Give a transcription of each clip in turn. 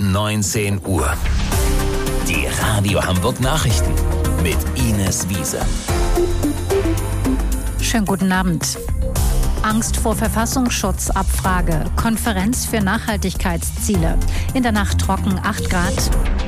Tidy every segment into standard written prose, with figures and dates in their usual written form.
19 Uhr. Die Radio Hamburg Nachrichten mit Ines Wiese. Schönen guten Abend. Angst vor Verfassungsschutzabfrage. Konferenz für Nachhaltigkeitsziele. In der Nacht trocken 8 Grad.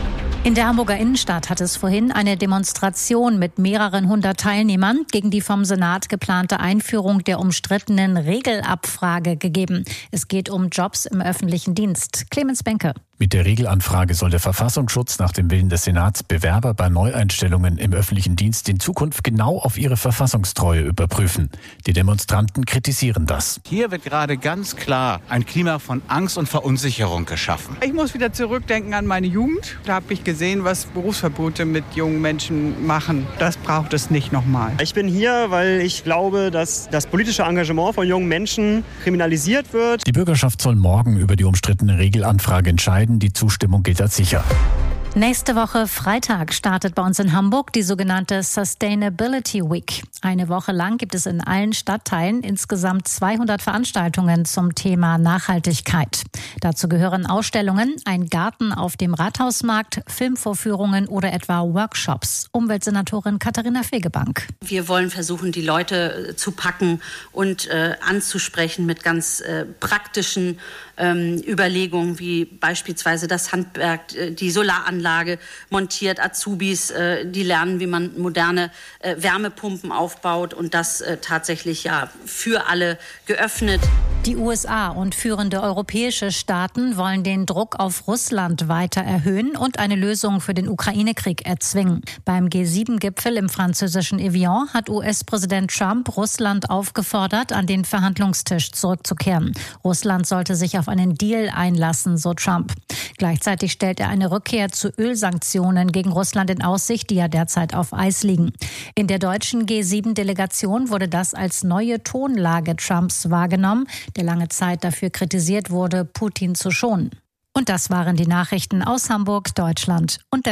In der Hamburger Innenstadt hat es vorhin eine Demonstration mit mehreren hundert Teilnehmern gegen die vom Senat geplante Einführung der umstrittenen Regelabfrage gegeben. Es geht um Jobs im öffentlichen Dienst. Clemens Benke. Mit der Regelanfrage soll der Verfassungsschutz nach dem Willen des Senats Bewerber bei Neueinstellungen im öffentlichen Dienst in Zukunft genau auf ihre Verfassungstreue überprüfen. Die Demonstranten kritisieren das. Hier wird gerade ganz klar ein Klima von Angst und Verunsicherung geschaffen. Ich muss wieder zurückdenken an meine Jugend. Da habe ich gesehen, was Berufsverbote mit jungen Menschen machen. Das braucht es nicht nochmal. Ich bin hier, weil ich glaube, dass das politische Engagement von jungen Menschen kriminalisiert wird. Die Bürgerschaft soll morgen über die umstrittene Regelanfrage entscheiden. Die Zustimmung gilt als sicher. Nächste Woche Freitag startet bei uns in Hamburg die sogenannte Sustainability Week. Eine Woche lang gibt es in allen Stadtteilen insgesamt 200 Veranstaltungen zum Thema Nachhaltigkeit. Dazu gehören Ausstellungen, ein Garten auf dem Rathausmarkt, Filmvorführungen oder etwa Workshops. Umweltsenatorin Katharina Fegebank. Wir wollen versuchen, die Leute zu packen und anzusprechen mit ganz praktischen Überlegungen, wie beispielsweise das Handwerk, die Solaranlage montiert, Azubis, die lernen, wie man moderne Wärmepumpen aufbaut und das tatsächlich für alle geöffnet. Die USA und führende europäische Staaten wollen den Druck auf Russland weiter erhöhen und eine Lösung für den Ukraine-Krieg erzwingen. Beim G7-Gipfel im französischen Evian hat US-Präsident Trump Russland aufgefordert, an den Verhandlungstisch zurückzukehren. Russland sollte sich auf einen Deal einlassen, so Trump. Gleichzeitig stellt er eine Rückkehr zu Ölsanktionen gegen Russland in Aussicht, die ja derzeit auf Eis liegen. In der deutschen G7-Delegation wurde das als neue Tonlage Trumps wahrgenommen, der lange Zeit dafür kritisiert wurde, Putin zu schonen. Und das waren die Nachrichten aus Hamburg, Deutschland und der